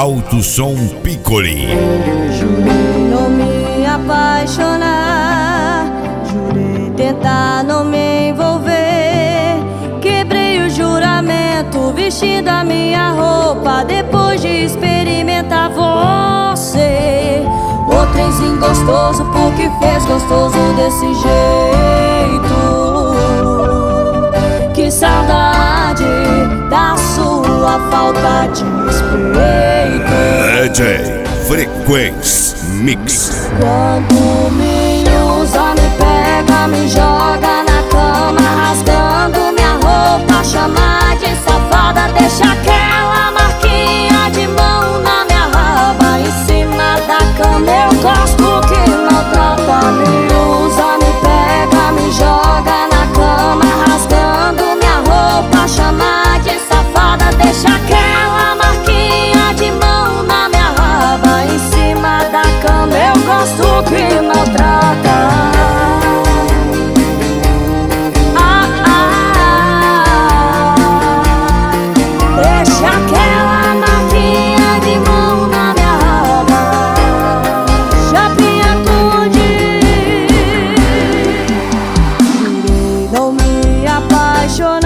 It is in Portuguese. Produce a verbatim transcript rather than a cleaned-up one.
Alto Som Piccoli. Jurei não me apaixonar, jurei tentar não me envolver. Quebrei o juramento vestindo a minha roupa depois de experimentar você. O trenzinho gostoso porque fez gostoso desse jeito. Que saudade da sua falta de respeito. D J Frequência Mix. Quando me usa, me pega, me joga na cama, rasgando minha roupa, chama de safada, deixa aquela marquinha de mão na minha raba, em cima da cama. Eu gosto que maltrata. Me usa, me pega, me joga na cama, rasgando minha roupa, chama de safada, deixa aquela marquinha de mão na minha raba, em cima da cama. Eu gosto que maltrata. Ah, ah, ah. Deixa aquela marquinha de mão na minha raba, chapinha tudo. Jurei não me apaixonar,